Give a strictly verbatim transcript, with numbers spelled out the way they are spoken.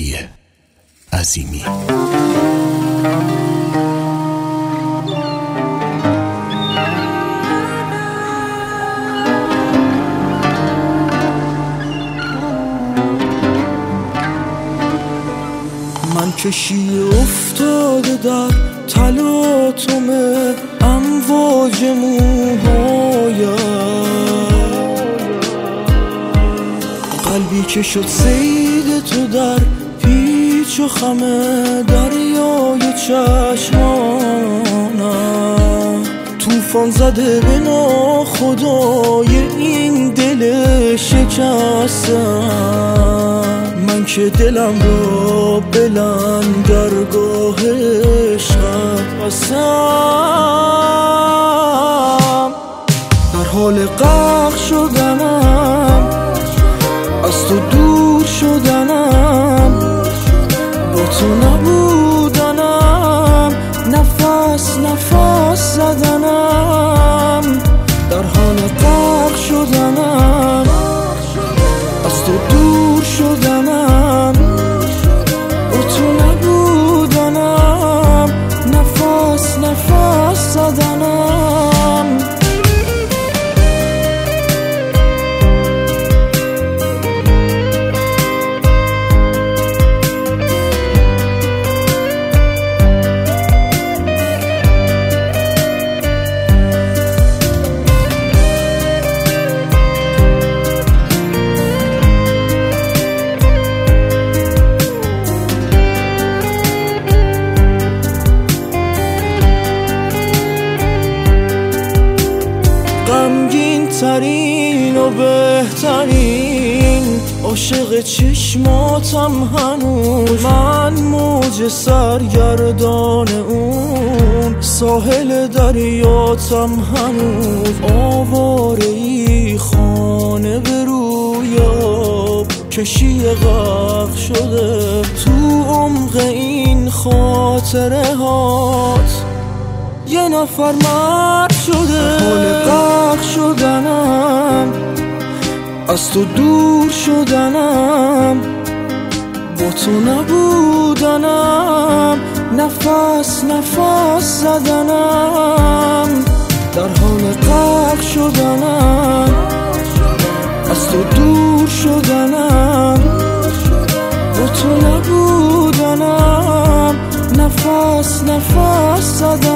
علی عظیمی. من کشی افتاده در تلاطم امواج موهایم، قلبی که شد صید تو در پیچ و خم دریای چشمانم، طوفان زده به ناخدای این دل شکستم. من که دلم را به لنگرگاه عشقت بستم، در حال غرق شدنم، از تو دور شدنم، با تو نبودنم، نفس نفس زدنم، در حال غرق شدنم، از تو دور شدنم، با تو نبودنم، نفس نفس زدنم. غمگین ترین و بهترین عاشق چشماتم هنوز، من موج سرگردان اون ساحل دریاتم هنوز، آواره ای خانه به روی آب، کشی غرق شده تو عمق این خاطره هات، یه نفر مرد شده. حال غرق شدنم، از تو دور شدنم، با تو نبودنم، نفس نفس زدنم، در حال غرق شدنم، از تو دور شدنم، با تو نبودنم، نفس نفس زدنم.